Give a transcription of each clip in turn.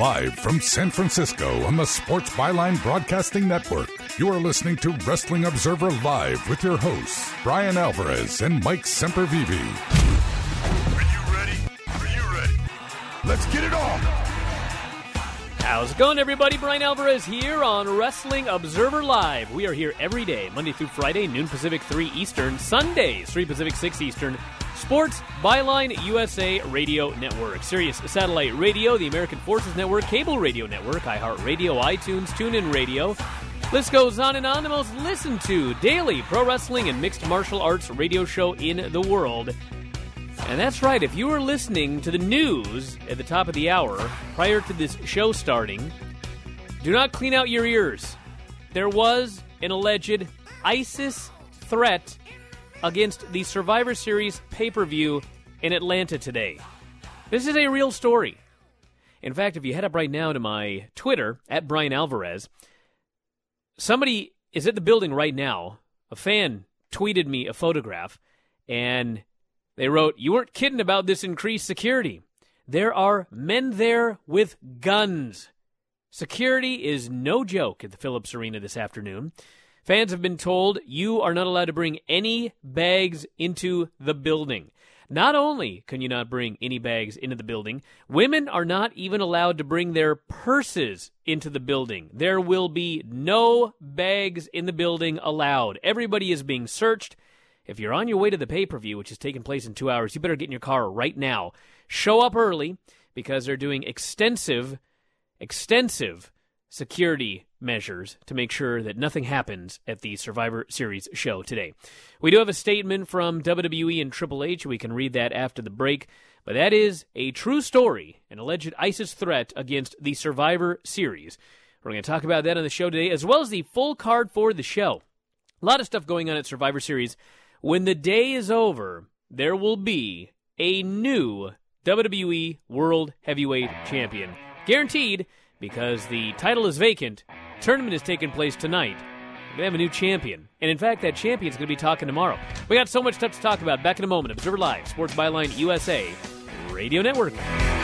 Live from San Francisco on the Sports Byline Broadcasting Network, you are listening to Wrestling Observer Live with your hosts, Brian Alvarez and Mike Sempervive. Are you ready? Are you ready? Let's get it on! How's it going, everybody? Brian Alvarez here on Wrestling Observer Live. We are here every day, Monday through Friday, noon Pacific, 3 Eastern, Sundays, 3 Pacific, 6 Eastern. Sports Byline USA Radio Network, Sirius Satellite Radio, the American Forces Network, Cable Radio Network, iHeartRadio, iTunes, TuneIn Radio. List goes on and on. The most listened to daily pro wrestling and mixed martial arts radio show in the world. And that's right, if you were listening to the news at the top of the hour prior to this show starting, do not clean out your ears. There was an alleged ISIS threat against the Survivor Series pay-per-view in Atlanta today. This is a real story. In fact, if you head up right now to my Twitter, at Brian Alvarez, somebody is at the building right now. A fan tweeted me a photograph, and they wrote, "You weren't kidding about this increased security. There are men there with guns." Security is no joke at the Phillips Arena this afternoon. Fans have been told you are not allowed to bring any bags into the building. Not only can you not bring any bags into the building, women are not even allowed to bring their purses into the building. There will be no bags in the building allowed. Everybody is being searched. If you're on your way to the pay-per-view, which is taking place in 2 hours, you better get in your car right now. Show up early because they're doing extensive security measures to make sure that nothing happens at the Survivor Series show today. We do have a statement from WWE and Triple H. We can read that after the break. But that is a true story, an alleged ISIS threat against the Survivor Series. We're going to talk about that on the show today, as well as the full card for the show. A lot of stuff going on at Survivor Series. When the day is over, there will be a new WWE World Heavyweight Champion. Guaranteed, because the title is vacant. Tournament is taking place tonight. We're going to have a new champion. And in fact, that champion's going to be talking tomorrow. We got so much stuff to talk about. Back in a moment. Observer Live, Sports Byline USA Radio Network.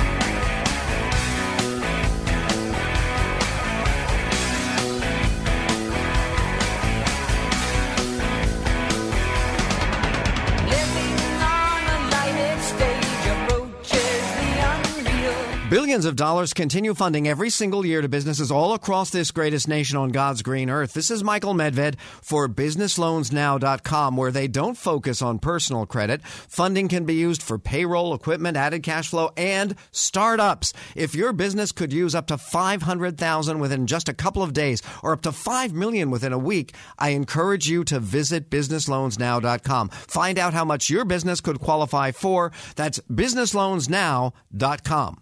Billions of dollars continue funding every single year to businesses all across this greatest nation on God's green earth. This is Michael Medved for BusinessLoansNow.com, where they don't focus on personal credit. Funding can be used for payroll, equipment, added cash flow, and startups. If your business could use up to $500,000 within just a couple of days or up to $5 million within a week, I encourage you to visit BusinessLoansNow.com. Find out how much your business could qualify for. That's BusinessLoansNow.com.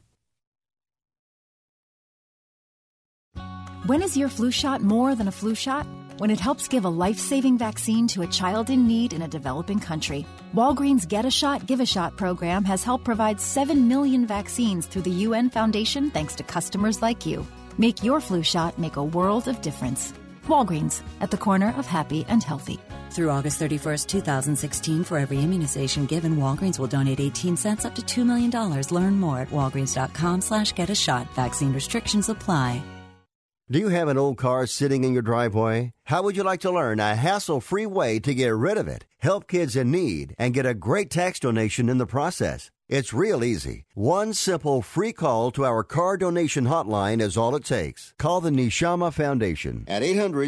When is your flu shot more than a flu shot? When it helps give a life-saving vaccine to a child in need in a developing country. Walgreens Get a Shot, Give a Shot program has helped provide 7 million vaccines through the UN Foundation thanks to customers like you. Make your flu shot make a world of difference. Walgreens, at the corner of happy and healthy. Through August 31st, 2016, for every immunization given, Walgreens will donate 18 cents up to $2 million. Learn more at walgreens.com/get-a-shot. Vaccine restrictions apply. Do you have an old car sitting in your driveway? How would you like to learn a hassle-free way to get rid of it, help kids in need, and get a great tax donation in the process? It's real easy. One simple free call to our car donation hotline is all it takes. Call the Neshama Foundation at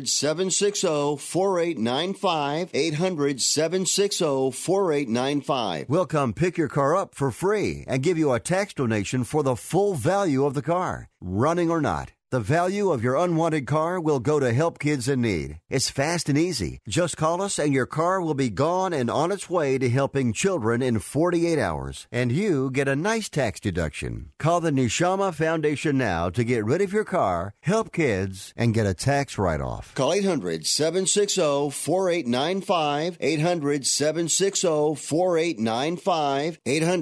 800-760-4895, 800-760-4895. We'll come pick your car up for free and give you a tax donation for the full value of the car, running or not. The value of your unwanted car will go to help kids in need. It's fast and easy. Just call us and your car will be gone and on its way to helping children in 48 hours. And you get a nice tax deduction. Call the Neshama Foundation now to get rid of your car, help kids, and get a tax write-off. Call 800-760-4895, 800-760-4895,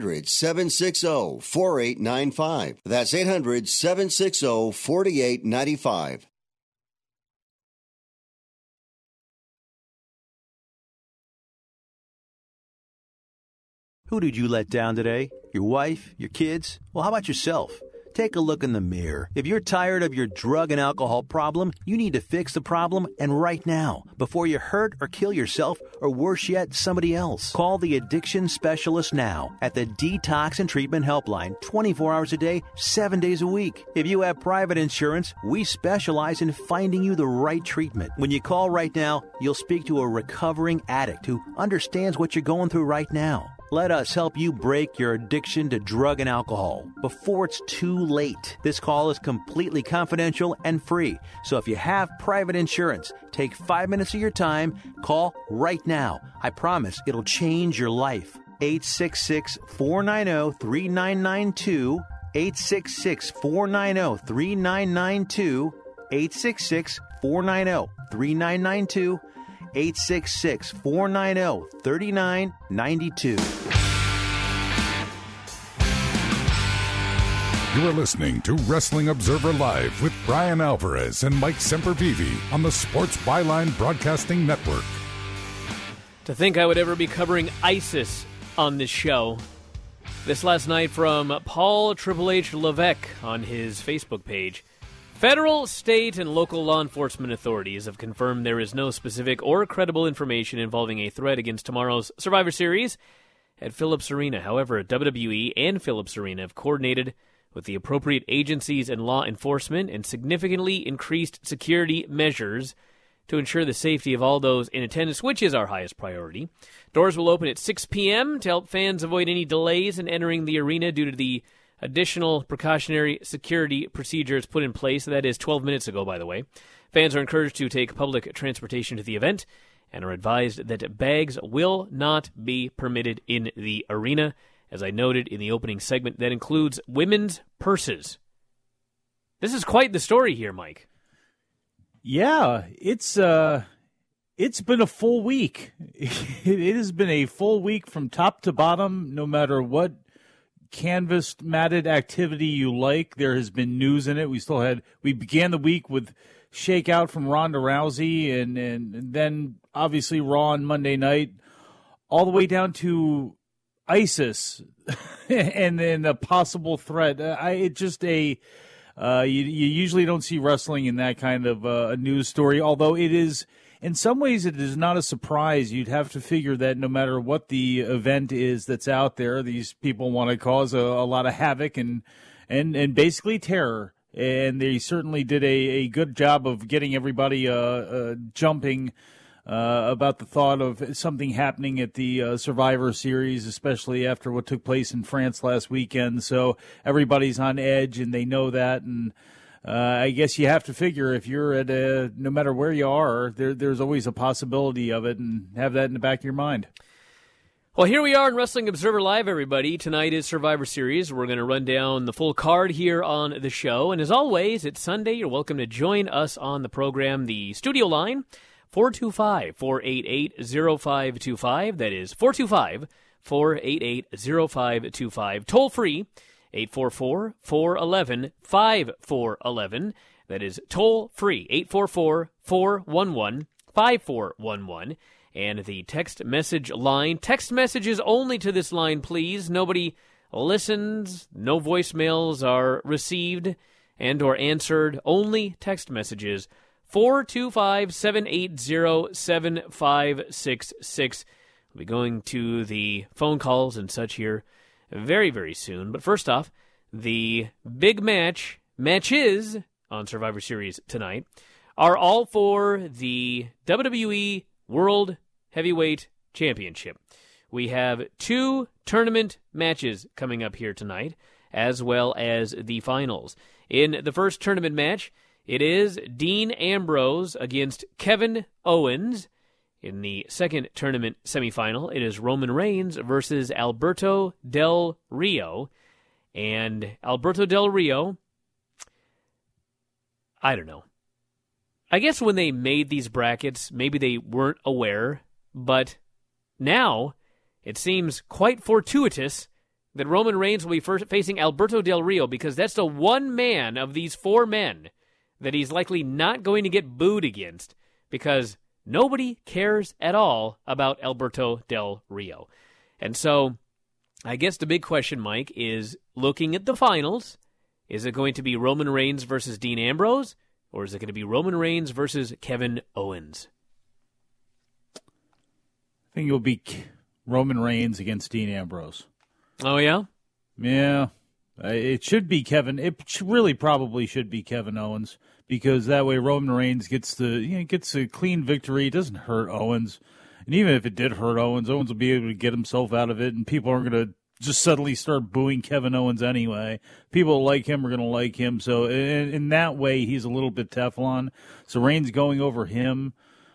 800-760-4895. That's 800-760-4895. Who did you let down today? Your wife? Your kids? Well, how about yourself? Take a look in the mirror. If you're tired of your drug and alcohol problem, you need to fix the problem, and right now, before you hurt or kill yourself, or worse yet, somebody else. Call the addiction specialist now at the Detox and Treatment Helpline, 24 hours a day, 7 days a week. If you have private insurance, we specialize in finding you the right treatment. When you call right now, you'll speak to a recovering addict who understands what you're going through right now. Let us help you break your addiction to drug and alcohol before it's too late. This call is completely confidential and free. So if you have private insurance, take 5 minutes of your time. Call right now. I promise it'll change your life. 866-490-3992. 866-490-3992. 866-490-3992. 866-490-3992. You are listening to Wrestling Observer Live with Brian Alvarez and Mike Sempervive on the Sports Byline Broadcasting Network. To think I would ever be covering ISIS on this show. This last night from Paul Triple H Levesque on his Facebook page. Federal, state, and local law enforcement authorities have confirmed there is no specific or credible information involving a threat against tomorrow's Survivor Series at Phillips Arena. However, WWE and Phillips Arena have coordinated with the appropriate agencies and law enforcement and significantly increased security measures to ensure the safety of all those in attendance, which is our highest priority. Doors will open at 6 p.m. to help fans avoid any delays in entering the arena due to the additional precautionary security procedures put in place. That is 12 minutes ago, by the way. Fans are encouraged to take public transportation to the event and are advised that bags will not be permitted in the arena. As I noted in the opening segment, that includes women's purses. This is quite the story here, Mike. Yeah, it's been a full week. It has been a full week from top to bottom, no matter what canvas matted activity you like. There has been news in it. We began the week with shakeout from Ronda Rousey and then obviously Raw on Monday night, all the way down to ISIS and then a possible threat. You usually don't see wrestling in that kind of a news story, although it is, in some ways, it is not a surprise. You'd have to figure that no matter what the event is that's out there, these people want to cause a lot of havoc and basically terror. And they certainly did a good job of getting everybody jumping about the thought of something happening at the Survivor Series, especially after what took place in France last weekend. So everybody's on edge, and they know that. And I guess you have to figure if you're at no matter where you are, there's always a possibility of it, and have that in the back of your mind. Well, here we are in Wrestling Observer Live, everybody. Tonight is Survivor Series. We're going to run down the full card here on the show. And as always, it's Sunday. You're welcome to join us on the program. The studio line, 425-488-0525. That is 425-488-0525. Toll free, 844-411-5411. That is toll free, 844-411-5411. And the text message line, text messages only to this line, please. Nobody listens, no voicemails are received and or answered, only text messages. 425-780-7566. We'll be going to the phone calls and such here very, very soon. But first off, the big matches on Survivor Series tonight are all for the WWE World Heavyweight Championship. We have 2 tournament matches coming up here tonight, as well as the finals. In the first tournament match, it is Dean Ambrose against Kevin Owens. In the second tournament semifinal, it is Roman Reigns versus Alberto Del Rio. And Alberto Del Rio, I don't know. I guess when they made these brackets, maybe they weren't aware, but now it seems quite fortuitous that Roman Reigns will be facing Alberto Del Rio, because that's the one man of these 4 men that he's likely not going to get booed against, because nobody cares at all about Alberto Del Rio. And so I guess the big question, Mike, is looking at the finals, Is it going to be Roman Reigns versus Dean Ambrose, or is it going to be Roman Reigns versus Kevin Owens? I think it'll be Roman Reigns against Dean Ambrose. Oh, yeah? Yeah. It should be Kevin. It really probably should be Kevin Owens, because that way Roman Reigns gets a clean victory. It doesn't hurt Owens. And even if it did hurt Owens, Owens will be able to get himself out of it, and people aren't going to just suddenly start booing Kevin Owens anyway. People who like him are going to like him. So in that way, he's a little bit Teflon. So Reigns going over him,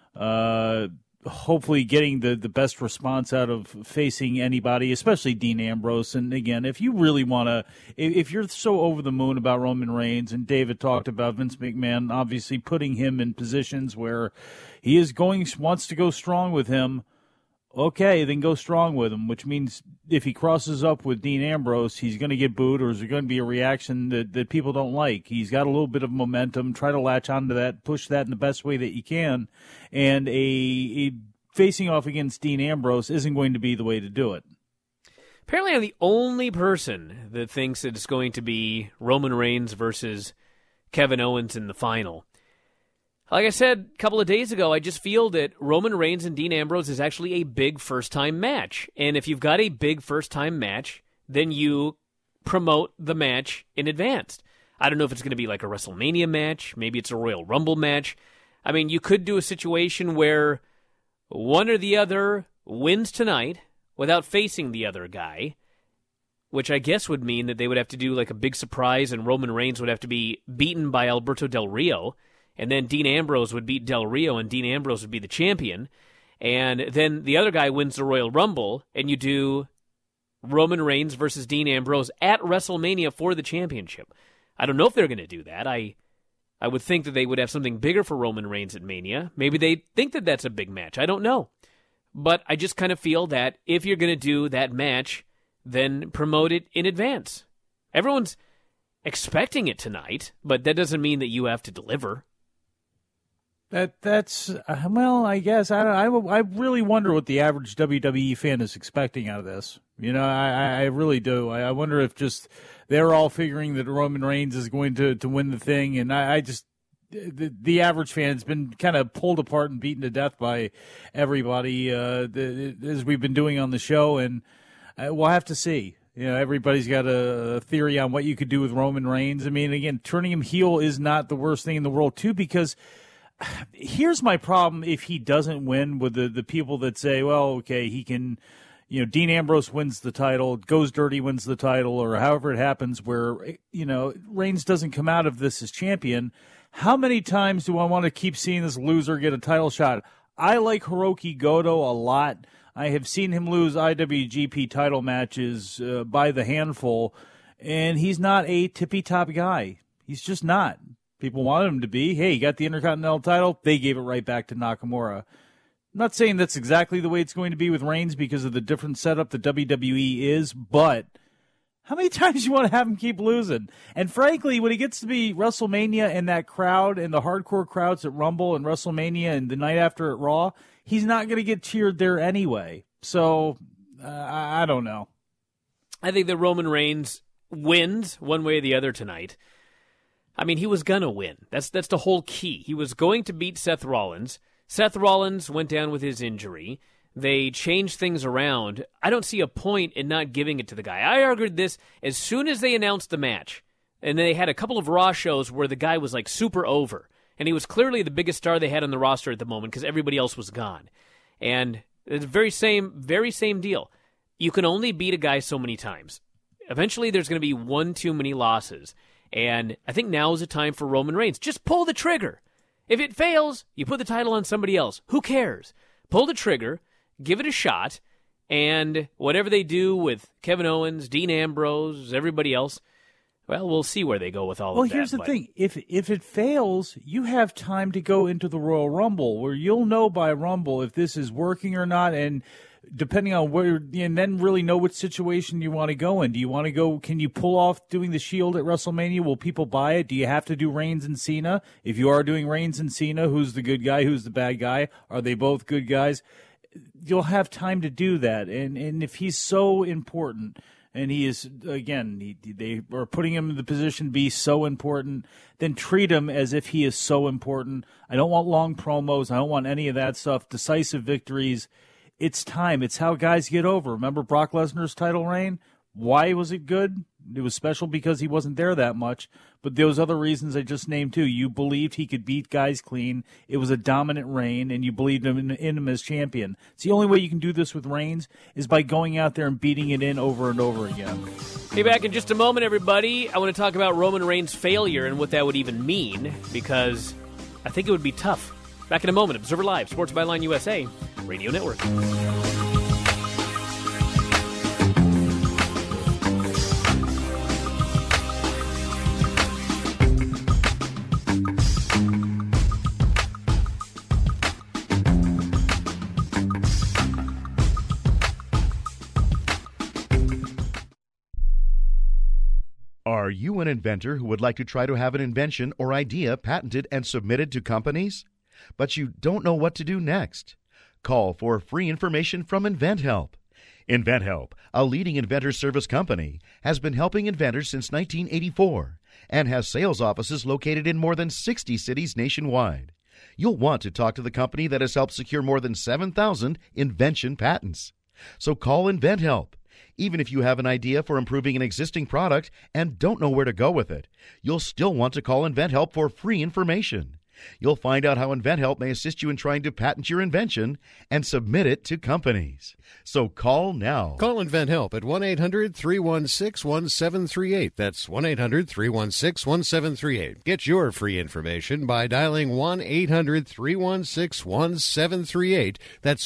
hopefully getting the best response out of facing anybody, especially Dean Ambrose. And again, if you really want to, if you're so over the moon about Roman Reigns, and David talked about Vince McMahon obviously putting him in positions where he wants to go strong with him, okay, then go strong with him, which means if he crosses up with Dean Ambrose, he's going to get booed, or is there going to be a reaction that people don't like? He's got a little bit of momentum. Try to latch onto that, push that in the best way that you can, and a facing off against Dean Ambrose isn't going to be the way to do it. Apparently I'm the only person that thinks that it's going to be Roman Reigns versus Kevin Owens in the final. Like I said a couple of days ago, I just feel that Roman Reigns and Dean Ambrose is actually a big first-time match. And if you've got a big first-time match, then you promote the match in advance. I don't know if it's going to be like a WrestleMania match. Maybe it's a Royal Rumble match. I mean, you could do a situation where one or the other wins tonight without facing the other guy, which I guess would mean that they would have to do like a big surprise and Roman Reigns would have to be beaten by Alberto Del Rio. And then Dean Ambrose would beat Del Rio, and Dean Ambrose would be the champion. And then the other guy wins the Royal Rumble, and you do Roman Reigns versus Dean Ambrose at WrestleMania for the championship. I don't know if they're going to do that. I would think that they would have something bigger for Roman Reigns at Mania. Maybe they think that that's a big match. I don't know. But I just kind of feel that if you're going to do that match, then promote it in advance. Everyone's expecting it tonight, but that doesn't mean that you have to deliver. That's well, I guess I really wonder what the average WWE fan is expecting out of this. You know, I really do. I wonder if just they're all figuring that Roman Reigns is going to win the thing, and I just the average fan has been kind of pulled apart and beaten to death by everybody as we've been doing on the show, and we'll have to see. You know, everybody's got a theory on what you could do with Roman Reigns. I mean, again, turning him heel is not the worst thing in the world, too, because here's my problem if he doesn't win with the people that say, well, okay, he can, you know, Dean Ambrose wins the title, goes dirty, wins the title, or however it happens where, you know, Reigns doesn't come out of this as champion. How many times do I want to keep seeing this loser get a title shot? I like Hiroki Goto a lot. I have seen him lose IWGP title matches by the handful, and he's not a tippy-top guy. He's just not. People wanted him to be. Hey, he got the Intercontinental title. They gave it right back to Nakamura. I'm not saying that's exactly the way it's going to be with Reigns because of the different setup that WWE is, but how many times do you want to have him keep losing? And frankly, when it gets to be WrestleMania and that crowd and the hardcore crowds at Rumble and WrestleMania and the night after at Raw, he's not going to get cheered there anyway. So, I don't know. I think that Roman Reigns wins one way or the other tonight. I mean, he was going to win. That's the whole key. He was going to beat Seth Rollins. Seth Rollins went down with his injury. They changed things around. I don't see a point in not giving it to the guy. I argued this as soon as they announced the match. And they had a couple of Raw shows where the guy was like super over. And he was clearly the biggest star they had on the roster at the moment because everybody else was gone. And it's the very same deal. You can only beat a guy so many times. Eventually there's going to be one too many losses. And I think now is the time for Roman Reigns. Just pull the trigger. If it fails, you put the title on somebody else. Who cares? Pull the trigger, give it a shot, and whatever they do with Kevin Owens, Dean Ambrose, everybody else, well, we'll see where they go with all of that. Well, here's the thing. If it fails, you have time to go into the Royal Rumble where you'll know by Rumble if this is working or not, and depending on where, and then really know what situation you want to go in. Do you want to go, can you pull off doing the Shield at WrestleMania? Will people buy it? Do you have to do Reigns and Cena? If you are doing Reigns and Cena, who's the good guy, who's the bad guy? Are they both good guys? You'll have time to do that. And if he's so important, and he is, again, they are putting him in the position to be so important, then treat him as if he is so important. I don't want long promos. I don't want any of that stuff. Decisive victories. It's time. It's how guys get over. Remember Brock Lesnar's title reign? Why was it good? It was special because he wasn't there that much, but those other reasons I just named too. You believed he could beat guys clean. It was a dominant reign, and you believed in him as champion. It's the only way you can do this with Reigns is by going out there and beating it in over and over again. Hey, back in just a moment, everybody. I want to talk about Roman Reigns' failure and what that would even mean, because I think it would be tough. Back in a moment. Observer Live, Sports Byline USA, Radio Network. Are you an inventor who would like to try to have an invention or idea patented and submitted to companies, but you don't know what to do next? Call for free information from InventHelp. InventHelp, a leading inventor service company, has been helping inventors since 1984 and has sales offices located in more than 60 cities nationwide. You'll want to talk to the company that has helped secure more than 7,000 invention patents. So call InventHelp. Even if you have an idea for improving an existing product and don't know where to go with it, you'll still want to call InventHelp for free information. You'll find out how InventHelp may assist you in trying to patent your invention and submit it to companies. So call now. Call InventHelp at 1-800-316-1738. That's 1-800-316-1738. Get your free information by dialing 1-800-316-1738. That's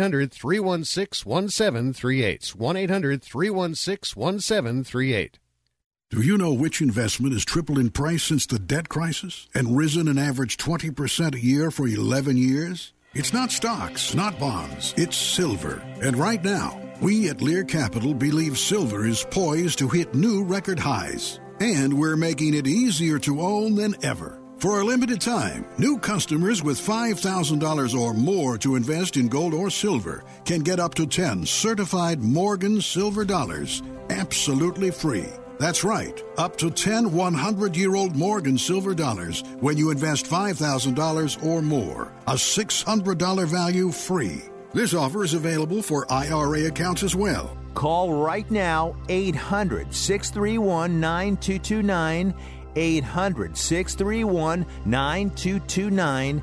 1-800-316-1738. 1-800-316-1738. Do you know which investment has tripled in price since the debt crisis and risen an average 20% a year for 11 years? It's not stocks, not bonds. It's silver. And right now, we at Lear Capital believe silver is poised to hit new record highs. And we're making it easier to own than ever. For a limited time, new customers with $5,000 or more to invest in gold or silver can get up to 10 certified Morgan silver dollars absolutely free. That's right, up to 10 100-year-old Morgan silver dollars when you invest $5,000 or more. A $600 value free. This offer is available for IRA accounts as well. Call right now, 800-631-9229, 800-631-9229,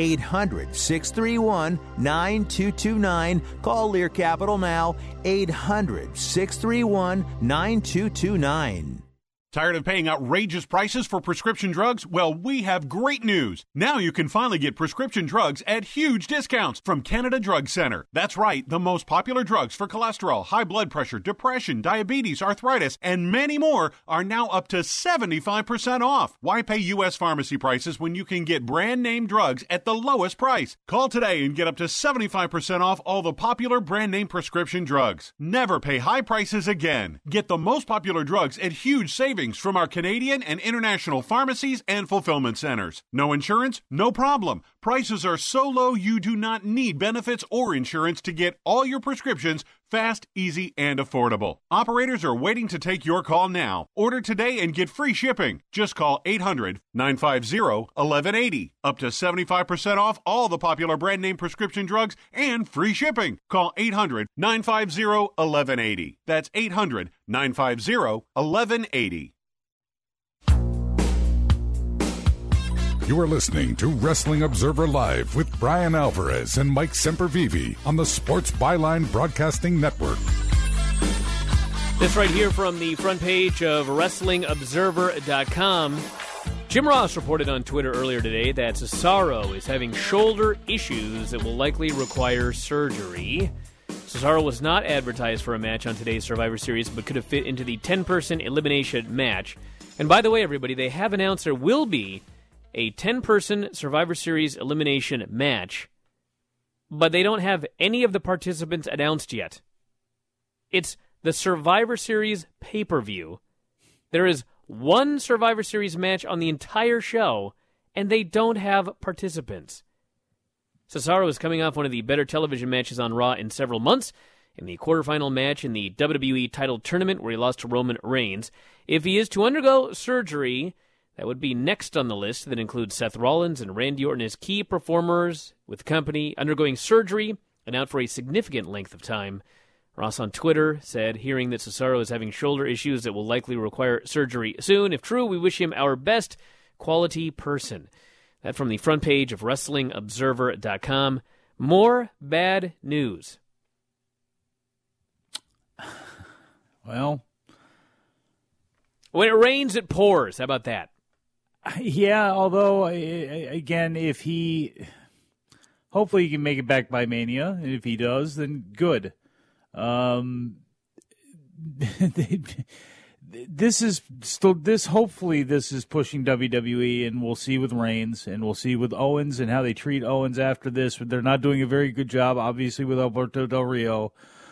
800-631-9229. Call Lear Capital now, 800-631-9229. Tired of paying outrageous prices for prescription drugs? Well, we have great news. Now you can finally get prescription drugs at huge discounts from Canada Drug Center. That's right, the most popular drugs for cholesterol, high blood pressure, depression, diabetes, arthritis, and many more are now up to 75% off. Why pay U.S. pharmacy prices when you can get brand name drugs at the lowest price? Call today and get up to 75% off all the popular brand name prescription drugs. Never pay high prices again. Get the most popular drugs at huge savings from our Canadian and international pharmacies and fulfillment centers. No insurance? No problem. Prices are so low you do not need benefits or insurance to get all your prescriptions fast, easy, and affordable. Operators are waiting to take your call now. Order today and get free shipping. Just call 800-950-1180. Up to 75% off all the popular brand name prescription drugs and free shipping. Call 800-950-1180. That's 800-950-1180. You are listening to Wrestling Observer Live with Brian Alvarez and Mike Sempervive on the Sports Byline Broadcasting Network. This right here from the front page of WrestlingObserver.com. Jim Ross reported on Twitter earlier today that Cesaro is having shoulder issues that will likely require surgery. Cesaro was not advertised for a match on today's Survivor Series, but could have fit into the 10-person elimination match. And by the way, everybody, they have announced there will be a 10-person Survivor Series elimination match, but they don't have any of the participants announced yet. It's the Survivor Series pay-per-view. There is one Survivor Series match on the entire show, and they don't have participants. Cesaro is coming off one of the better television matches on Raw in several months, in the quarterfinal match in the WWE title tournament where he lost to Roman Reigns. If he is to undergo surgery, that would be next on the list. That includes Seth Rollins and Randy Orton as key performers with the company undergoing surgery and out for a significant length of time. Ross on Twitter said, hearing that Cesaro is having shoulder issues that will likely require surgery soon. If true, we wish him our best. Quality person. That from the front page of WrestlingObserver.com. More bad news. Well, when it rains, it pours. How about that? Yeah, although, again, if hopefully he can make it back by Mania, and if he does, then good. Hopefully this is pushing WWE, and we'll see with Reigns, and we'll see with Owens and how they treat Owens after this. They're not doing a very good job, obviously, with Alberto Del Rio.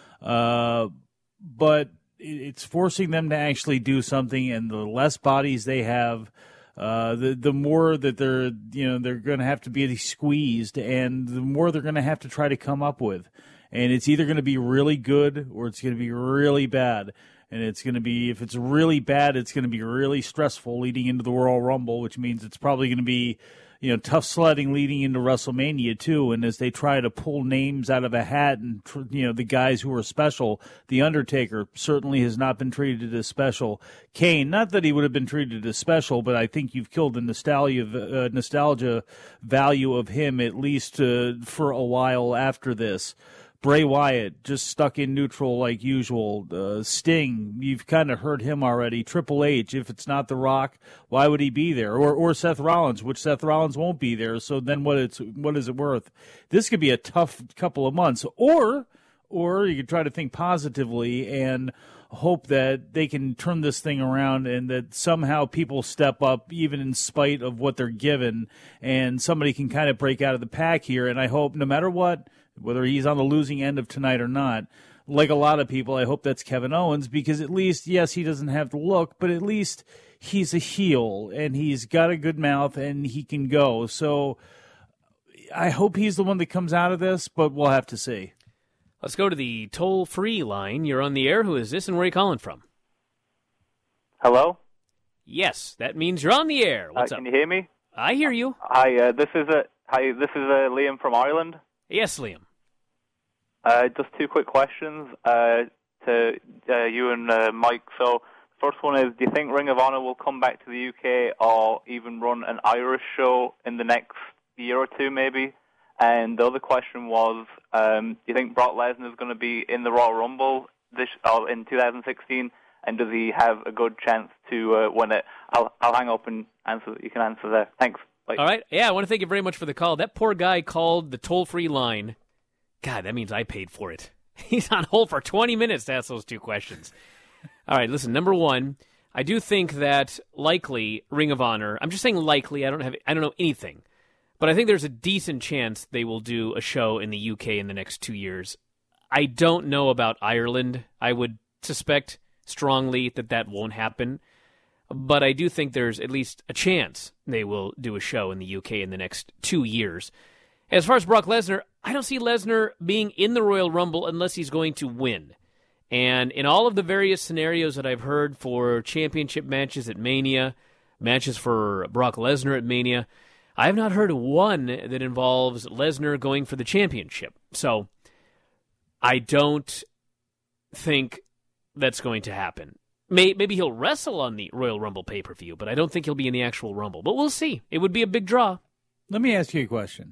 But it's forcing them to actually do something, and the less bodies they have, the more that they're going to have to be squeezed, and the more they're going to have to try to come up with. And it's either going to be really good or it's going to be really bad. And it's going to be, if it's really bad, it's going to be really stressful leading into the Royal Rumble, which means it's probably going to be, tough sledding leading into WrestleMania too. And as they try to pull names out of a hat and, the guys who are special, The Undertaker certainly has not been treated as special. Kane, not that he would have been treated as special, but I think you've killed the nostalgia value of him, at least for a while after this. Bray Wyatt, just stuck in neutral like usual. Sting, you've kind of heard him already. Triple H, if it's not The Rock, why would he be there? Or Seth Rollins, which Seth Rollins won't be there, so then what is it worth? This could be a tough couple of months. Or you could try to think positively and hope that they can turn this thing around and that somehow people step up even in spite of what they're given, and somebody can kind of break out of the pack here. And I hope no matter what, whether he's on the losing end of tonight or not, like a lot of people, I hope that's Kevin Owens, because at least, yes, he doesn't have the look, but at least he's a heel, and he's got a good mouth, and he can go. So I hope he's the one that comes out of this, but we'll have to see. Let's go to the toll-free line. You're on the air. Who is this, and where are you calling from? Hello? Yes, that means you're on the air. What's up? Can you hear me? I hear you. Hi, this is Liam from Ireland. Yes, Liam. Just two quick questions to you and Mike. So, first one is, do you think Ring of Honor will come back to the UK or even run an Irish show in the next year or two, maybe? And the other question was, do you think Brock Lesnar is going to be in the Royal Rumble in 2016? And does he have a good chance to win it? I'll hang up and answer. You can answer there. Thanks. Bye. All right. Yeah, I want to thank you very much for the call. That poor guy called the toll-free line. God, that means I paid for it. He's on hold for 20 minutes to ask those two questions. All right, listen, number one, I do think that likely Ring of Honor, I'm just saying likely, I don't know anything, but I think there's a decent chance they will do a show in the UK in the next 2 years. I don't know about Ireland. I would suspect strongly that won't happen, but I do think there's at least a chance they will do a show in the UK in the next 2 years. As far as Brock Lesnar, I don't see Lesnar being in the Royal Rumble unless he's going to win. And in all of the various scenarios that I've heard for championship matches at Mania, matches for Brock Lesnar at Mania, I have not heard one that involves Lesnar going for the championship. So I don't think that's going to happen. Maybe he'll wrestle on the Royal Rumble pay-per-view, but I don't think he'll be in the actual Rumble. But we'll see. It would be a big draw. Let me ask you a question.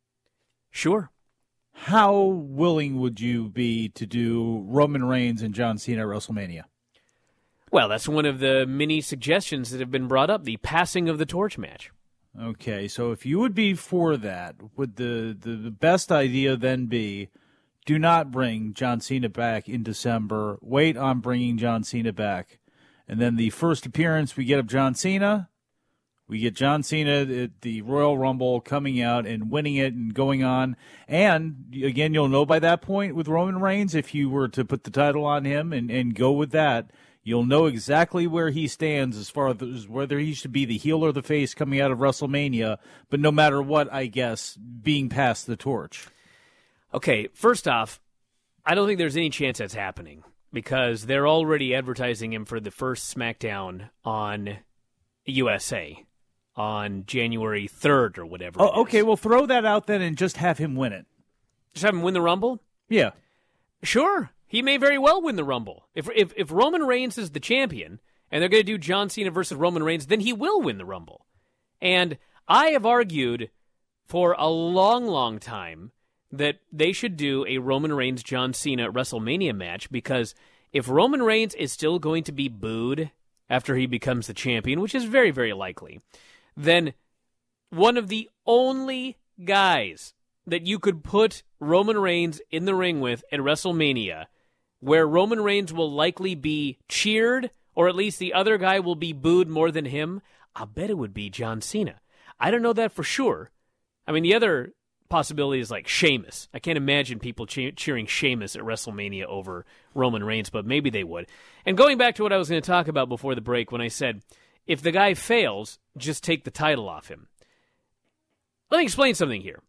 Sure. How willing would you be to do Roman Reigns and John Cena at WrestleMania? Well, that's one of the many suggestions that have been brought up, the passing of the torch match. Okay, so if you would be for that, would the best idea then be do not bring John Cena back in December, wait on bringing John Cena back, and then the first appearance we get of John Cena, we get John Cena at the Royal Rumble coming out and winning it and going on. And, again, you'll know by that point with Roman Reigns, if you were to put the title on him and go with that, you'll know exactly where he stands as far as whether he should be the heel or the face coming out of WrestleMania. But no matter what, I guess, being passed the torch. Okay, first off, I don't think there's any chance that's happening because they're already advertising him for the first SmackDown on USA on January 3rd or whatever. Oh, okay, well, throw that out then and just have him win it. Just have him win the Rumble? Yeah. Sure. He may very well win the Rumble. If Roman Reigns is the champion and they're going to do John Cena versus Roman Reigns, then he will win the Rumble. And I have argued for a long, long time that they should do a Roman Reigns-John Cena WrestleMania match because if Roman Reigns is still going to be booed after he becomes the champion, which is very, very likely, then one of the only guys that you could put Roman Reigns in the ring with at WrestleMania, where Roman Reigns will likely be cheered, or at least the other guy will be booed more than him, I bet it would be John Cena. I don't know that for sure. I mean, the other possibility is like Sheamus. I can't imagine people cheering Sheamus at WrestleMania over Roman Reigns, but maybe they would. And going back to what I was going to talk about before the break when I said, if the guy fails, just take the title off him. Let me explain something here.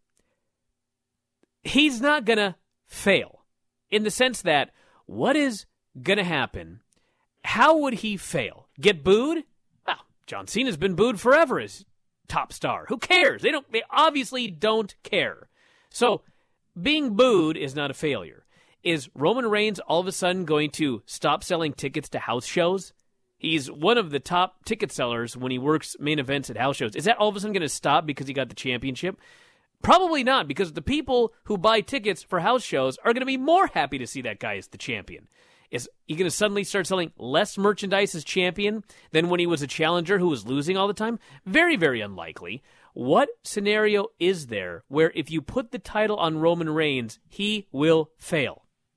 He's not going to fail in the sense that what is going to happen? How would he fail? Get booed? Well, John Cena's been booed forever as top star. Who cares? They obviously don't care. So being booed is not a failure. Is Roman Reigns all of a sudden going to stop selling tickets to house shows? He's one of the top ticket sellers when he works main events at house shows. Is that all of a sudden going to stop because he got the championship? Probably not, because the people who buy tickets for house shows are going to be more happy to see that guy as the champion. Is he going to suddenly start selling less merchandise as champion than when he was a challenger who was losing all the time? Very, very unlikely. What scenario is there where if you put the title on Roman Reigns, he will fail?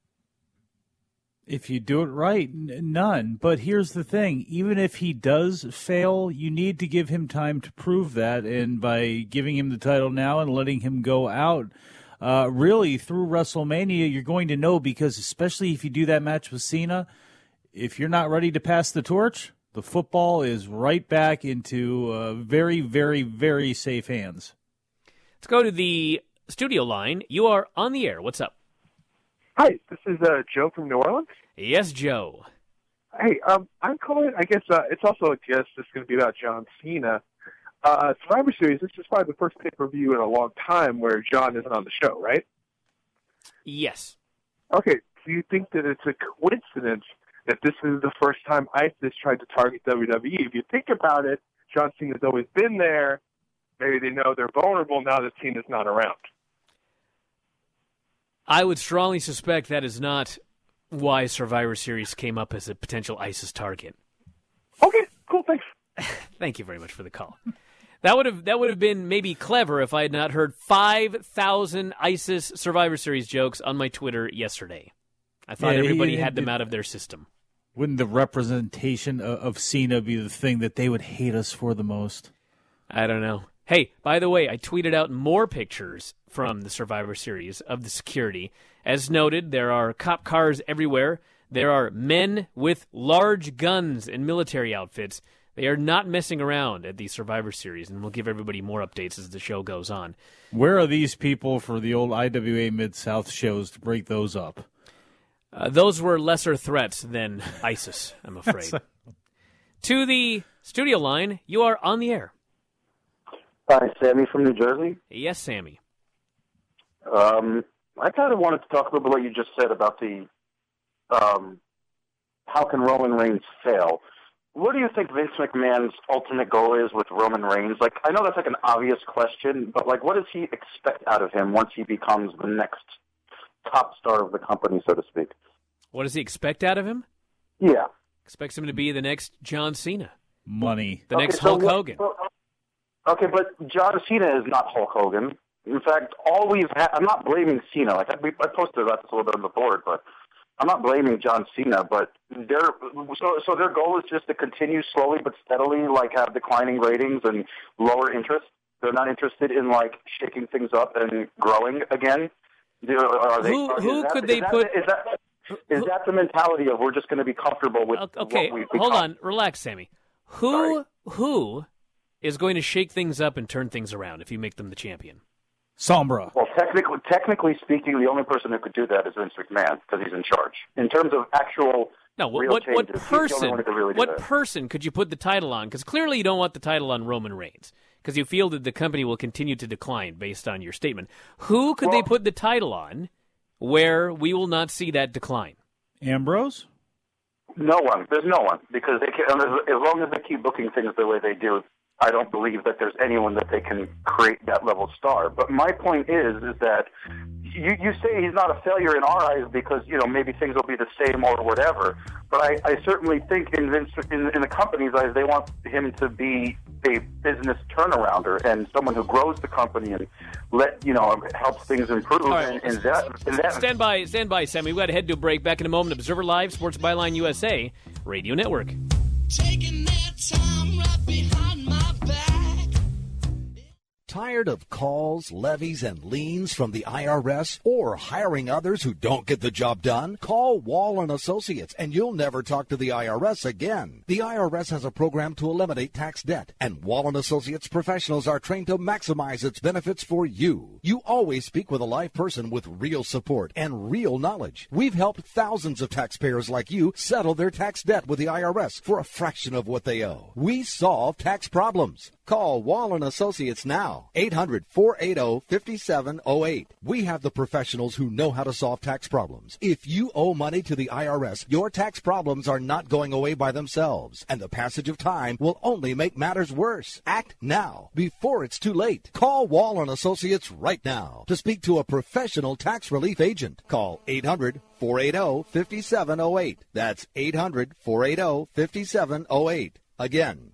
If you do it right, none. But here's the thing. Even if he does fail, you need to give him time to prove that. And by giving him the title now and letting him go out, really through WrestleMania, you're going to know, because especially if you do that match with Cena, if you're not ready to pass the torch, the football is right back into very, very, very safe hands. Let's go to the studio line. You are on the air. What's up? Hi, this is Joe from New Orleans. Yes, Joe. Hey, I'm calling. I guess it's also a guess. It's going to be about John Cena. Survivor Series. This is probably the first pay-per-view in a long time where John isn't on the show, right? Yes. Okay. Do you think that it's a coincidence that this is the first time ISIS tried to target WWE? If you think about it, John Cena's always been there. Maybe they know they're vulnerable now that Cena's not around. I would strongly suspect that is not why Survivor Series came up as a potential ISIS target. Okay, cool, thanks. Thank you very much for the call. That would have been maybe clever if I had not heard 5,000 ISIS Survivor Series jokes on my Twitter yesterday. I thought everybody had them out of their system. Wouldn't the representation of Cena be the thing that they would hate us for the most? I don't know. Hey, by the way, I tweeted out more pictures from the Survivor Series of the security. As noted, there are cop cars everywhere. There are men with large guns and military outfits. They are not messing around at the Survivor Series, and we'll give everybody more updates as the show goes on. Where are these people for the old IWA Mid-South shows to break those up? Those were lesser threats than ISIS, I'm afraid. To the studio line, you are on the air. Hi, Sammy from New Jersey. Yes, Sammy. I kind of wanted to talk a little bit what you just said about the how can Roman Reigns fail. What do you think Vince McMahon's ultimate goal is with Roman Reigns? Like, I know that's like an obvious question, but like, what does he expect out of him once he becomes the next top star of the company, so to speak? What does he expect out of him? Yeah. Expects him to be the next John Cena. Money. The next Hulk Hogan. Okay, but John Cena is not Hulk Hogan. In fact, all we've had, I'm not blaming Cena. Like I posted about this a little bit on the board, but I'm not blaming John Cena. But their goal is just to continue slowly but steadily, like have declining ratings and lower interest. They're not interested in like shaking things up and growing again. Is that the mentality of we're just going to be comfortable with? Okay, hold on, relax, Sammy. Who is going to shake things up and turn things around if you make them the champion? Sombra. Well, technically speaking, the only person who could do that is Vince McMahon because he's in charge. In terms of actual real changes, he's the only one who could really do that. Person could you put the title on? Because clearly you don't want the title on Roman Reigns because you feel that the company will continue to decline based on your statement. Who could they put the title on where we will not see that decline? Ambrose? No one. There's no one because they can, as long as they keep booking things the way they do, I don't believe that there's anyone that they can create that level star. But my point is that you say he's not a failure in our eyes because, maybe things will be the same or whatever. But I certainly think in the company's eyes, they want him to be a business turnarounder and someone who grows the company and helps things improve. Right. And that Stand by, Sammy. We've got to head to a break. Back in a moment. Observer Live, Sports Byline USA, Radio Network. Taking that time right behind my back. Tired of calls, levies, and liens from the IRS or hiring others who don't get the job done? Call Wall & Associates and you'll never talk to the IRS again. The IRS has a program to eliminate tax debt, and Wall & Associates professionals are trained to maximize its benefits for you. You always speak with a live person with real support and real knowledge. We've helped thousands of taxpayers like you settle their tax debt with the IRS for a fraction of what they owe. We solve tax problems. Call Wall & Associates now, 800-480-5708. We have the professionals who know how to solve tax problems. If you owe money to the IRS, your tax problems are not going away by themselves, and the passage of time will only make matters worse. Act now, before it's too late. Call Wall & Associates right now to speak to a professional tax relief agent. Call 800-480-5708. That's 800-480-5708. Again,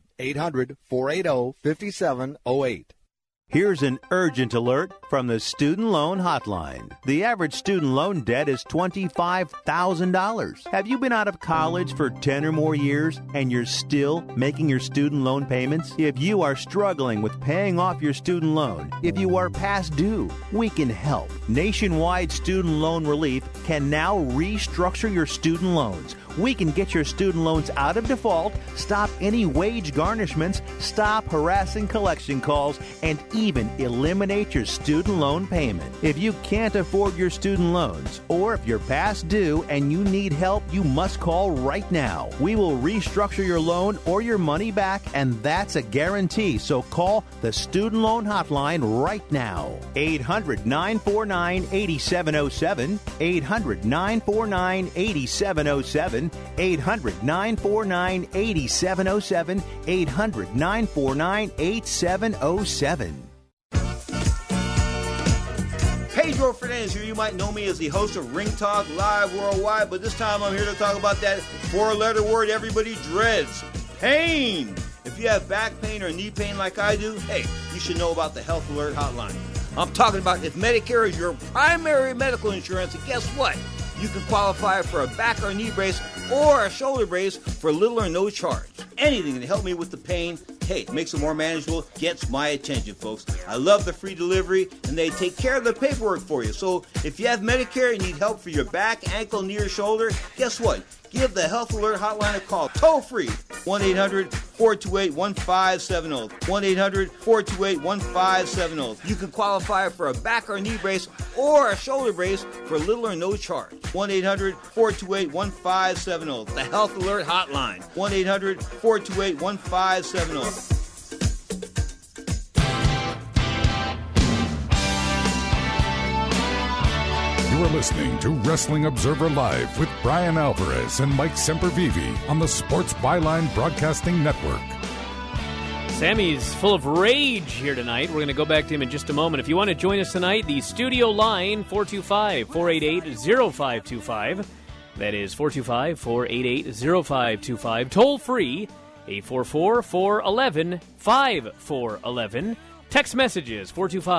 800-480-5708. Here's an urgent alert from the Student Loan Hotline. The average student loan debt is $25,000. Have you been out of college for 10 or more years and you're still making your student loan payments? If you are struggling with paying off your student loan, if you are past due, we can help. Nationwide Student Loan Relief can now restructure your student loans. We can get your student loans out of default, stop any wage garnishments, stop harassing collection calls, and even eliminate your student loan payment. If you can't afford your student loans, or if you're past due and you need help, you must call right now. We will restructure your loan or your money back, and that's a guarantee. So call the Student Loan Hotline right now. 800-949-8707, 800-949-8707, 800-949-8707, 800-949-8707. Pedro Fernandez here. You might know me as the host of Ring Talk Live Worldwide, but this time I'm here to talk about that four-letter word everybody dreads, pain. If you have back pain or knee pain like I do, hey, you should know about the Health Alert Hotline. I'm talking about if Medicare is your primary medical insurance, and guess what? You can qualify for a back or knee brace or a shoulder brace for little or no charge. Anything to help me with the pain, hey, makes it more manageable, gets my attention, folks. I love the free delivery, and they take care of the paperwork for you. So if you have Medicare and need help for your back, ankle, knee, or shoulder, guess what? Give the Health Alert Hotline a call, toll free, 1-800-428-1570, 1-800-428-1570. You can qualify for a back or knee brace or a shoulder brace for little or no charge. 1-800-428-1570, the Health Alert Hotline, 1-800-428-1570. You are listening to Wrestling Observer Live with Brian Alvarez and Mike Sempervive on the Sports Byline Broadcasting Network. Sammy's full of rage here tonight. We're going to go back to him in just a moment. If you want to join us tonight, the studio line, 425-488-0525. That is 425-488-0525. Toll free, 844-411-5411. Text messages,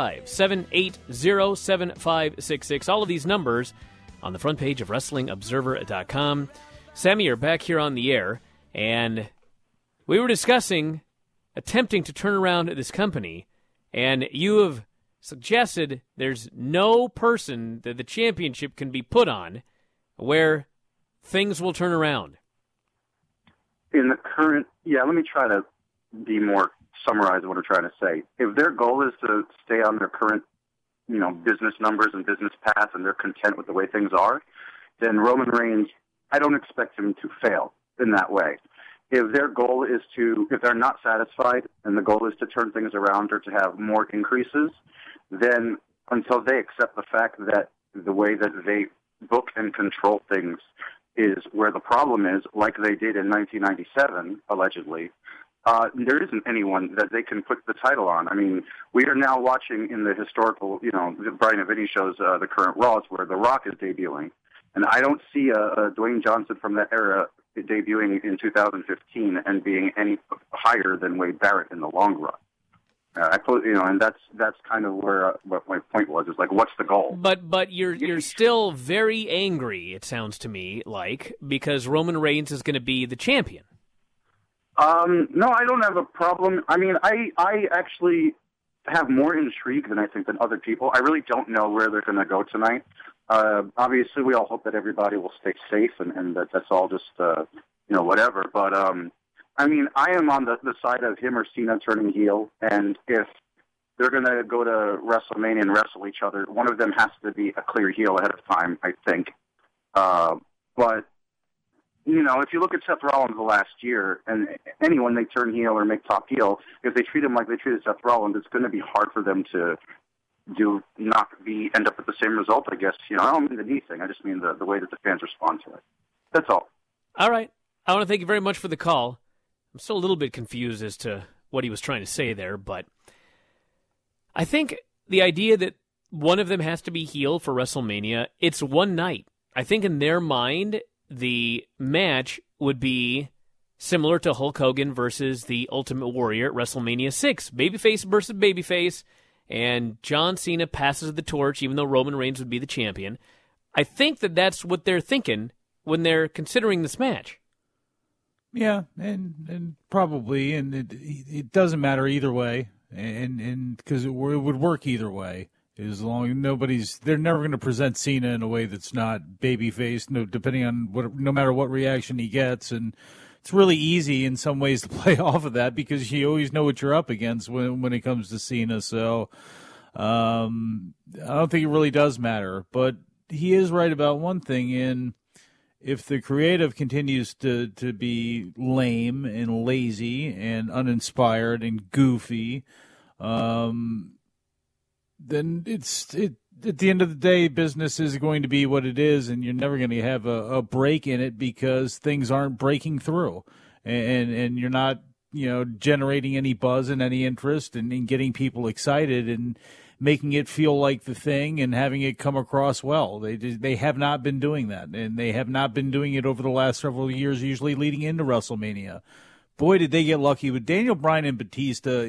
425-780-7566. All of these numbers on the front page of WrestlingObserver.com. Sammy, you're back here on the air, and we were discussing attempting to turn around this company, and you have suggested there's no person that the championship can be put on where things will turn around. In the current, let me try to be more summarize what I'm trying to say. If their goal is to stay on their current business numbers and business path, and they're content with the way things are, then Roman Reigns, I don't expect him to fail in that way. If their goal is if they're not satisfied and the goal is to turn things around or to have more increases, then until they accept the fact that the way that they book and control things is where the problem is, like they did in 1997, allegedly, there isn't anyone that they can put the title on. I mean, we are now watching in the historical, the Brian and Vinny shows, the current Raws, where The Rock is debuting. And I don't see a Dwayne Johnson from that era debuting in 2015 and being any higher than Wade Barrett in the long run. And that's kind of where what my point was. Is like, what's the goal? But you're still very angry. It sounds to me like, because Roman Reigns is going to be the champion. No, I don't have a problem. I mean, I actually have more intrigue than I think than other people. I really don't know where they're going to go tonight. Obviously, we all hope that everybody will stay safe and that's all just whatever. But I mean, I am on the side of him or Cena turning heel, and if they're going to go to WrestleMania and wrestle each other, one of them has to be a clear heel ahead of time, I think. But, if you look at Seth Rollins the last year, and anyone they turn heel or make top heel, if they treat him like they treated Seth Rollins, it's going to be hard for them to end up with the same result, I guess. I don't mean the knee thing. I just mean the way that the fans respond to it. That's all. All right. I want to thank you very much for the call. I'm still a little bit confused as to what he was trying to say there, but I think the idea that one of them has to be heel for WrestleMania, it's one night. I think in their mind, the match would be similar to Hulk Hogan versus the Ultimate Warrior at WrestleMania 6. Babyface versus babyface, and John Cena passes the torch, even though Roman Reigns would be the champion. I think that that's what they're thinking when they're considering this match. Yeah, and probably, and it doesn't matter either way, and because it would work either way, as long as they're never going to present Cena in a way that's not babyface, depending on no matter what reaction he gets, and it's really easy in some ways to play off of that because you always know what you're up against when it comes to Cena. So I don't think it really does matter, but he is right about one thing in. If the creative continues to be lame and lazy and uninspired and goofy, then at the end of the day, business is going to be what it is, and you're never going to have a break in it because things aren't breaking through, and you're not generating any buzz and any interest and getting people excited and making it feel like the thing and having it come across well. They have not been doing that, and they have not been doing it over the last several years, usually leading into WrestleMania. Boy, did they get lucky with Daniel Bryan and Batista.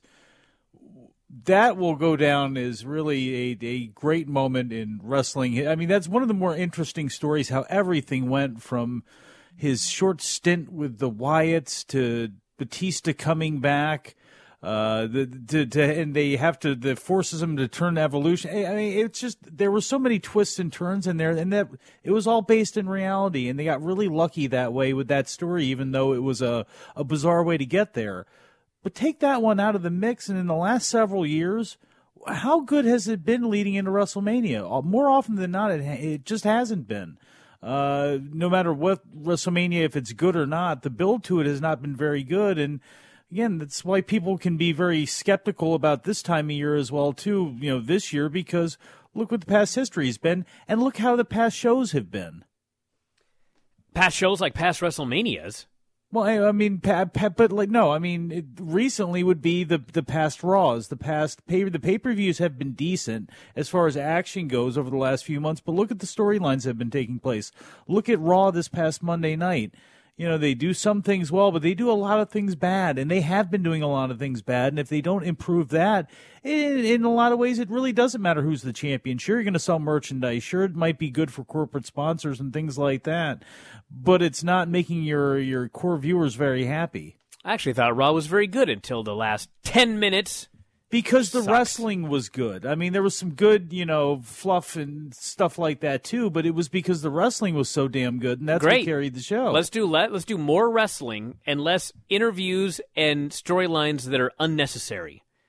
That will go down as really a great moment in wrestling. I mean, that's one of the more interesting stories, how everything went from his short stint with the Wyatts to Batista coming back, and they have to, that forces them to turn to Evolution. I mean, it's just, there were so many twists and turns in there, and that it was all based in reality, and they got really lucky that way with that story, even though it was a bizarre way to get there. But take that one out of the mix, and in the last several years, how good has it been leading into WrestleMania? More often than not, it just hasn't been. No matter what WrestleMania, if it's good or not, the build to it has not been very good, and again, that's why people can be very skeptical about this time of year as well, too, this year, because look what the past history has been, and look how the past shows have been. Past shows like past WrestleManias? Well, I mean, recently would be the past Raws. The pay-per-views have been decent as far as action goes over the last few months, but look at the storylines that have been taking place. Look at Raw this past Monday night. They do some things well, but they do a lot of things bad, and they have been doing a lot of things bad, and if they don't improve that, in a lot of ways, it really doesn't matter who's the champion. Sure, you're going to sell merchandise. Sure, it might be good for corporate sponsors and things like that, but it's not making your core viewers very happy. I actually thought Raw was very good until the last 10 minutes. Because the wrestling was good. I mean, there was some good, fluff and stuff like that too, but it was because the wrestling was so damn good, and that's what carried the show. Let's do more wrestling and less interviews and storylines that are unnecessary.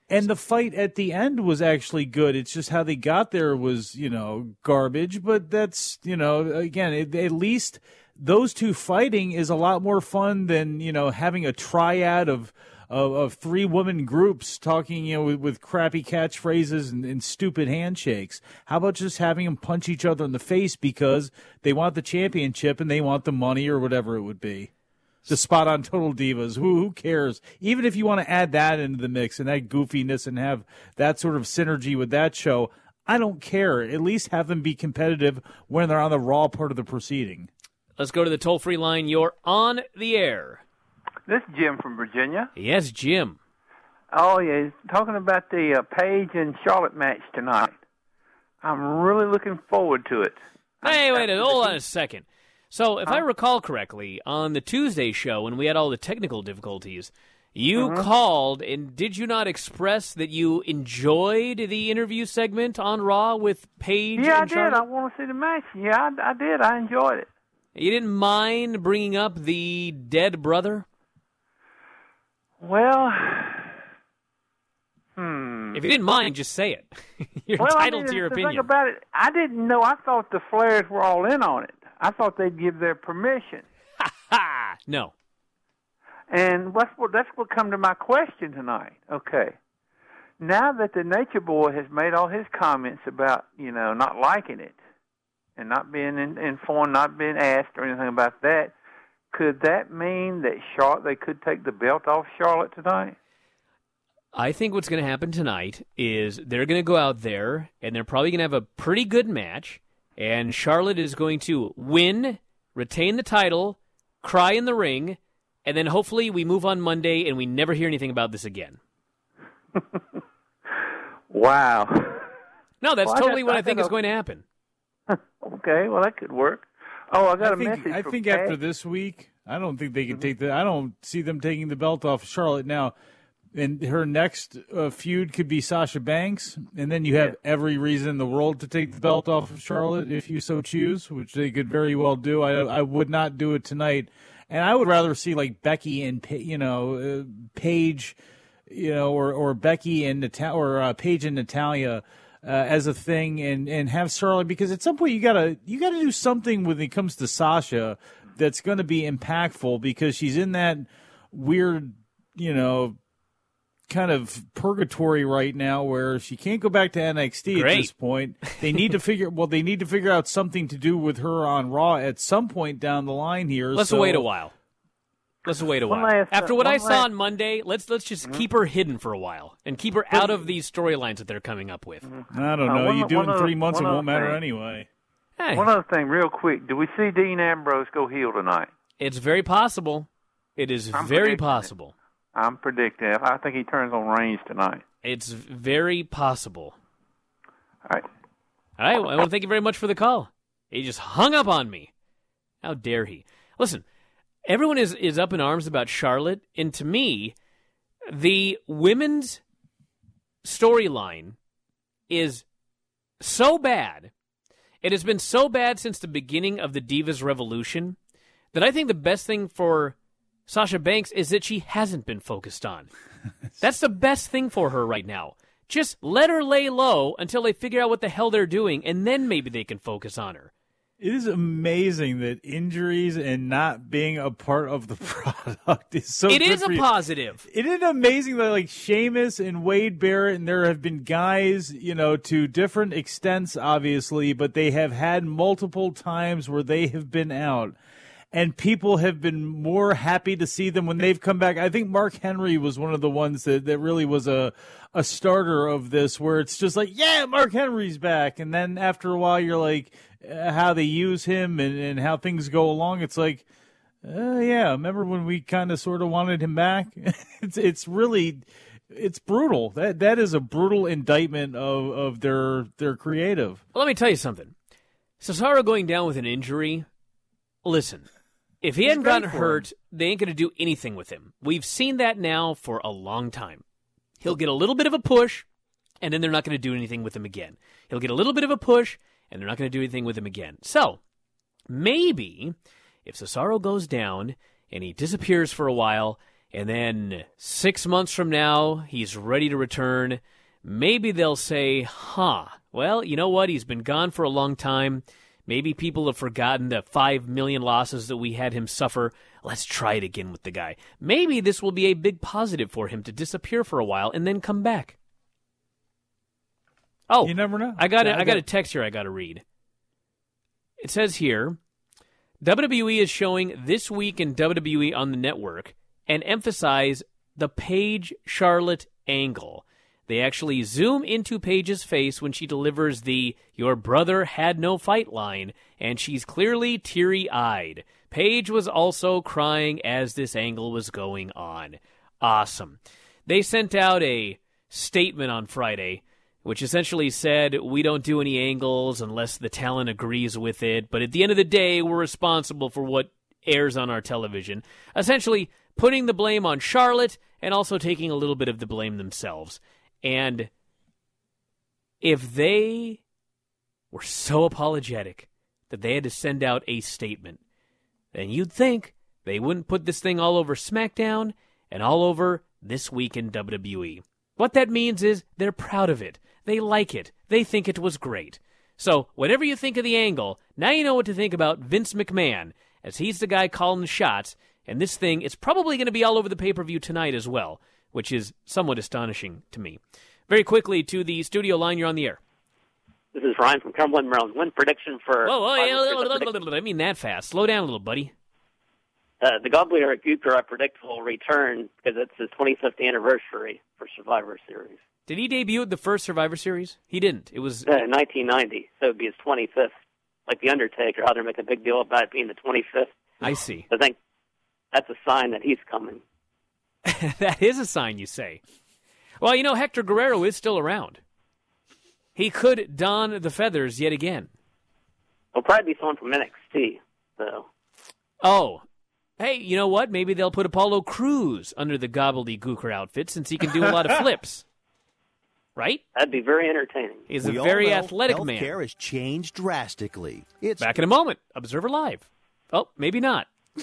And the fight at the end was actually good. It's just how they got there was, garbage. But that's, again, at least those two fighting is a lot more fun than, having a triad of 3 women groups talking, with crappy catchphrases and stupid handshakes. How about just having them punch each other in the face because they want the championship and they want the money or whatever it would be? The spot on Total Divas. Who cares? Even if you want to add that into the mix and that goofiness and have that sort of synergy with that show, I don't care. At least have them be competitive when they're on the Raw part of the proceeding. Let's go to the toll-free line. You're on the air. This is Jim from Virginia. Yes, Jim. Oh, yeah. Talking about the Paige and Charlotte match tonight. I'm really looking forward to it. Hey, wait, hold on a second. So, if I recall correctly, on the Tuesday show, when we had all the technical difficulties, you called, and did you not express that you enjoyed the interview segment on Raw with Paige Yeah, and Charlotte? I did. I want to see the match. Yeah, I did. I enjoyed it. You didn't mind bringing up the dead brother? Well, If you didn't mind, just say it. You're entitled to your the opinion. thing about it, I didn't know. I thought the Flairs were all in on it. I thought they'd give their permission. No. And that's what come to my question tonight. Okay. Now that the Nature Boy has made all his comments about, not liking it and not being informed, not being asked or anything about that, could that mean that they could take the belt off Charlotte tonight? I think what's going to happen tonight is they're going to go out there, and they're probably going to have a pretty good match, and Charlotte is going to win, retain the title, cry in the ring, and then hopefully we move on Monday and we never hear anything about this again. Wow. No, that's totally what I think is going to happen. Okay, well, that could work. Oh, I got a message. I think after this week, I don't think they can take I don't see them taking the belt off Charlotte now. And her next feud could be Sasha Banks, and then you have every reason in the world to take the belt off of Charlotte if you so choose, which they could very well do. I would not do it tonight, and I would rather see like Becky and Paige, or Becky and Paige and Natalya as a thing, and have Charlotte, because at some point you gotta do something when it comes to Sasha that's going to be impactful, because she's in that weird kind of purgatory right now where she can't go back to NXT at this point. They need to figure out something to do with her on Raw at some point down the line here. Let's wait a while. After what I saw on Monday, let's just keep her hidden for a while and keep her out of these storylines that they're coming up with. I don't know. You do it in 3 months, it won't matter anyway. Hey. One other thing, real quick. Do we see Dean Ambrose go heel tonight? It's very possible. It is very possible. I'm predicting. I think he turns on Reigns tonight. It's very possible. All right. I want to thank you very much for the call. He just hung up on me. How dare he? Listen, everyone is up in arms about Charlotte, and to me, the women's storyline is so bad. It has been so bad since the beginning of the Divas Revolution that I think the best thing for Sasha Banks is that she hasn't been focused on. That's the best thing for her right now. Just let her lay low until they figure out what the hell they're doing, and then maybe they can focus on her. It is amazing that injuries and not being a part of the product is so It good is for a you. positive. It is amazing that like Sheamus and Wade Barrett, and there have been guys, to different extents, obviously, but they have had multiple times where they have been out. And people have been more happy to see them when they've come back. I think Mark Henry was one of the ones that really was a starter of this, where it's just like, yeah, Mark Henry's back. And then after a while, you're like, how they use him and how things go along. It's like, yeah, remember when we kind of sort of wanted him back? It's brutal. That is a brutal indictment of their creative. Well, let me tell you something. Cesaro going down with an injury, listen. If he hadn't gotten hurt, they ain't going to do anything with him. We've seen that now for a long time. He'll get a little bit of a push, and then they're not going to do anything with him again. He'll get a little bit of a push, and they're not going to do anything with him again. So, maybe, if Cesaro goes down, and he disappears for a while, And then 6 months from now, he's ready to return. Maybe they'll say, well, you know what? He's been gone for a long time. Maybe people have forgotten the 5 million losses that we had him suffer. Let's try it again with the guy. Maybe this will be a big positive for him to disappear for a while and then come back. Oh, you never know. I got a text here I got to read. It says here, WWE is showing This Week in WWE on the network and emphasize the Paige Charlotte angle. They actually zoom into Paige's face when she delivers the "your brother had no fight" line, and she's clearly teary-eyed. Paige was also crying as this angle was going on. Awesome. They sent out a statement on Friday, which essentially said, we don't do any angles unless the talent agrees with it, but at the end of the day, we're responsible for what airs on our television. Essentially, putting the blame on Charlotte and also taking a little bit of the blame themselves. And if they were so apologetic that they had to send out a statement, then you'd think they wouldn't put this thing all over SmackDown and all over This Week in WWE. What that means is they're proud of it. They like it. They think it was great. So whatever you think of the angle, now you know what to think about Vince McMahon, as he's the guy calling the shots, and this thing is probably going to be all over the pay-per-view tonight as well, which is somewhat astonishing to me. Very quickly to the studio line, you're on the air. This is Ryan from Cumberland, Maryland. Win prediction for... I mean that fast. Slow down a little, buddy. The Gobbledygook Gooker, I predict, will return because it's his 25th anniversary for Survivor Series. Did he debut at the first Survivor Series? He didn't. It was... 1990, so it would be his 25th. Like The Undertaker, how they're making a big deal about it being the 25th. I see. I think that's a sign that he's coming. That is a sign, you say. Well, you know, Hector Guerrero is still around. He could don the feathers yet again. He'll probably be someone from NXT, so... Oh. Hey, you know what? Maybe they'll put Apollo Crews under the Gobbledygooker outfit since he can do a lot of flips. Right? That'd be very entertaining. He's a very athletic man. Healthcare has changed drastically. It's back in a moment. Observer Live. Oh, maybe not.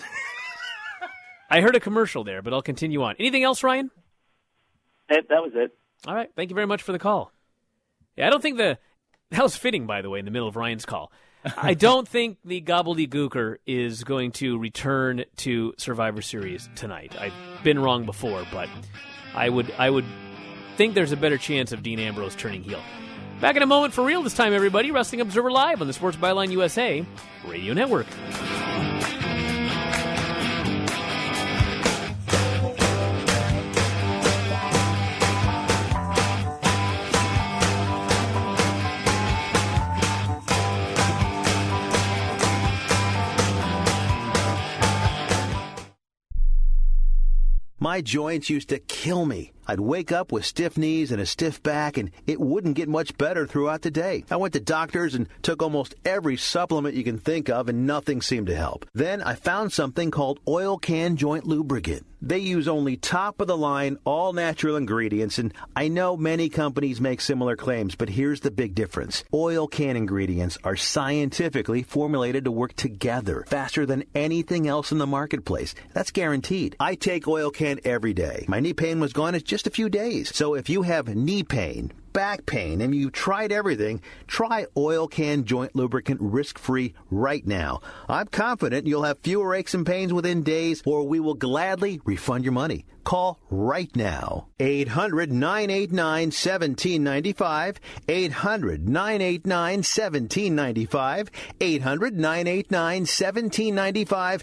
I heard a commercial there, but I'll continue on. Anything else, Ryan? That was it. All right. Thank you very much for the call. Yeah, I don't think that was fitting, by the way, in the middle of Ryan's call. I don't think the Gobbledygooker is going to return to Survivor Series tonight. I've been wrong before, but I would think there's a better chance of Dean Ambrose turning heel. Back in a moment for real this time, everybody. Wrestling Observer Live on the Sports Byline USA Radio Network. My joints used to kill me. I'd wake up with stiff knees and a stiff back, and it wouldn't get much better throughout the day. I went to doctors and took almost every supplement you can think of, and nothing seemed to help. Then I found something called Oil Can Joint Lubricant. They use only top-of-the-line, all-natural ingredients, and I know many companies make similar claims, but here's the big difference. Oil Can ingredients are scientifically formulated to work together faster than anything else in the marketplace. That's guaranteed. I take Oil Can every day. My knee pain was gone in just a few days. So if you have knee pain, back pain, and you've tried everything, try Oil Can Joint Lubricant risk-free right now. I'm confident you'll have fewer aches and pains within days, or we will gladly refund your money. Call right now. 800-989-1795. 800-989-1795. 800-989-1795.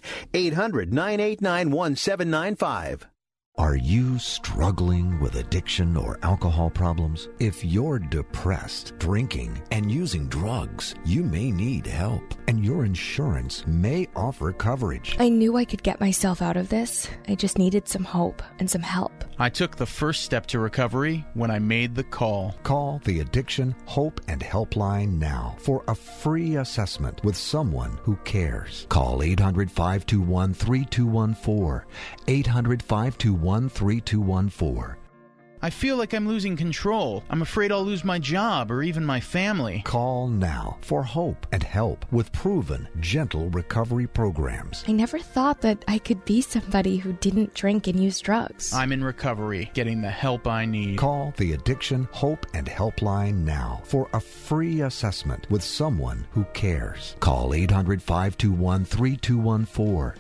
800-989-1795. Are you struggling with addiction or alcohol problems? If you're depressed, drinking, and using drugs, you may need help, and your insurance may offer coverage. I knew I could get myself out of this. I just needed some hope and some help. I took the first step to recovery when I made the call. Call the Addiction, Hope, and Helpline now for a free assessment with someone who cares. Call 800-521-3214. 800-521-3214. I feel like I'm losing control. I'm afraid I'll lose my job or even my family. Call now for hope and help with proven, gentle recovery programs. I never thought that I could be somebody who didn't drink and use drugs. I'm in recovery, getting the help I need. Call the Addiction Hope and Helpline now for a free assessment with someone who cares. Call 800-521-3214.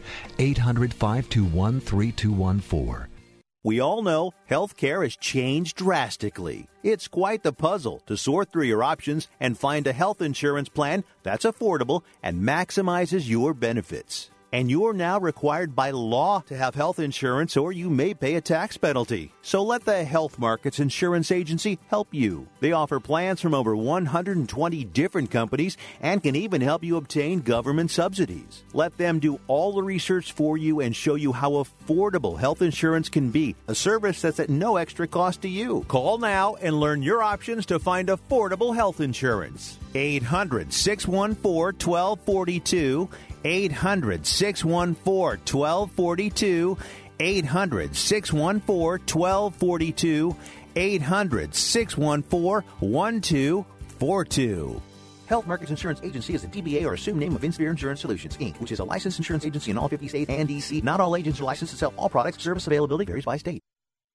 800-521-3214. We all know healthcare has changed drastically. It's quite the puzzle to sort through your options and find a health insurance plan that's affordable and maximizes your benefits. And you're now required by law to have health insurance, or you may pay a tax penalty. So let the Health Markets Insurance Agency help you. They offer plans from over 120 different companies and can even help you obtain government subsidies. Let them do all the research for you and show you how affordable health insurance can be, a service that's at no extra cost to you. Call now and learn your options to find affordable health insurance. 800-614-1242. 800-614-1242. 800-614-1242. 800-614-1242. Health Markets Insurance Agency is a DBA or assumed name of Inspire Insurance Solutions, Inc., which is a licensed insurance agency in all 50 states and D.C. Not all agents are licensed to sell all products. Service availability varies by state.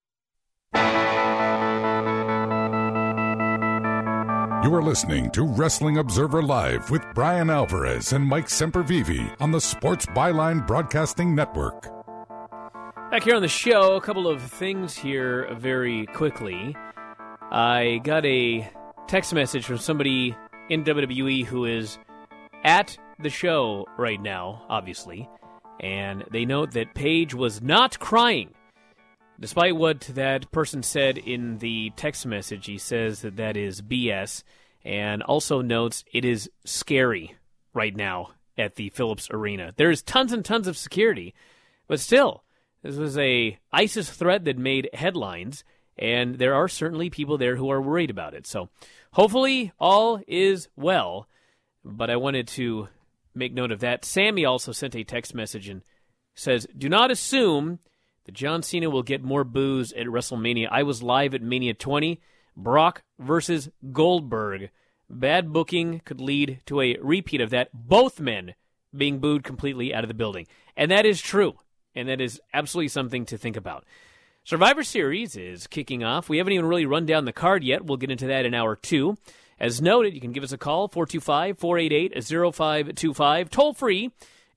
You are listening to Wrestling Observer Live with Brian Alvarez and Mike Sempervive on the Sports Byline Broadcasting Network. Back here on the show, a couple of things here very quickly. I got a text message from somebody in WWE who is at the show right now, obviously, and they note that Paige was not crying. Despite what that person said in the text message, he says that that is BS, and also notes it is scary right now at the Phillips Arena. There's tons and tons of security, but still, this was a ISIS threat that made headlines, and there are certainly people there who are worried about it. So hopefully all is well, but I wanted to make note of that. Sammy also sent a text message and says, do not assume that John Cena will get more boos at WrestleMania. I was live at Mania 20, Brock versus Goldberg. Bad booking could lead to a repeat of that, both men being booed completely out of the building. And that is true, and that is absolutely something to think about. Survivor Series is kicking off. We haven't even really run down the card yet. We'll get into that in hour 2. As noted, you can give us a call, 425-488-0525, toll free,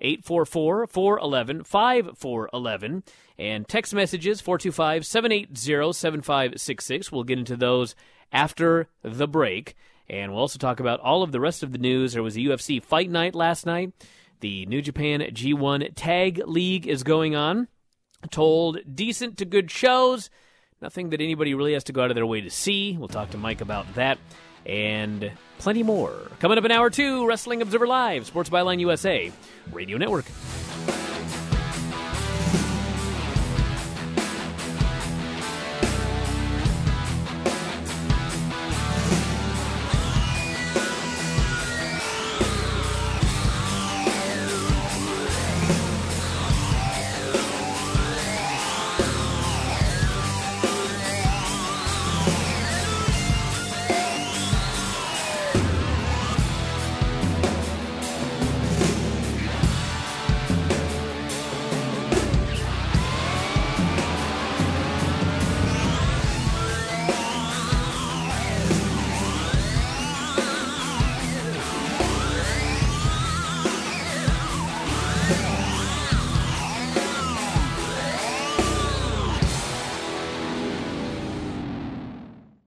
844-411-5411, and text messages, 425-780-7566. We'll get into those after the break, and we'll also talk about all of the rest of the news. There was a UFC fight night last night. The New Japan G1 Tag League is going on. Told decent to good shows. Nothing that anybody really has to go out of their way to see. We'll talk to Mike about that and plenty more. Coming up in hour 2, Wrestling Observer Live, Sports Byline USA Radio Network.